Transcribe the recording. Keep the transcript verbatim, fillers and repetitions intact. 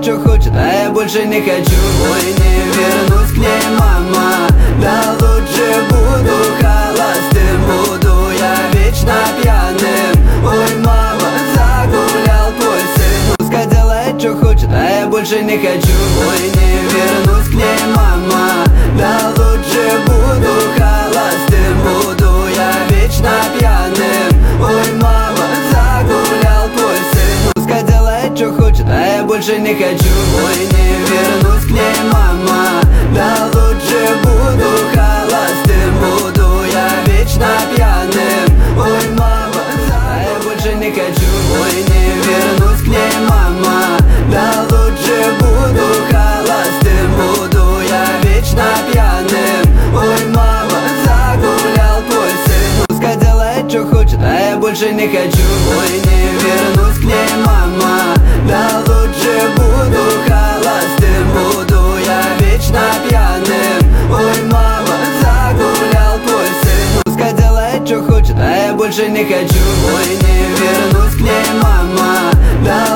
что хочет, а я больше не хочу. Ой, не вернусь к ней, мама, да лучше буду холостым. Буду я вечно пьяным. Ой, мама, загулял твой сын. Пускай делает, что хочет, а я больше не хочу. Ой, не вернусь к ней, мама, да лучше буду холостым. Буду я вечно пьяным. Ой, мама, загулял твой сын. Пускай делает, что хочет, а я больше не хочу. Ой, не вернусь к ней, мама, да лучше буду холостым. Буду я вечно пьяным. Ой, мама, а я больше не хочу. Ой, не вернусь к ней, мама, да лучше буду холостым. Буду я вечно пьяным. Ой, мама, загулял твой сын. Пускай делает, что хочет, а я больше не хочу. Ой, не вернусь к ней, мама, да лучше буду холостым. Буду я вечно пьяным. Ой, мама, загулял твой сын. Пускай делает, что хочет, а я больше не хочу. Ой, не вернусь к ней, мама, да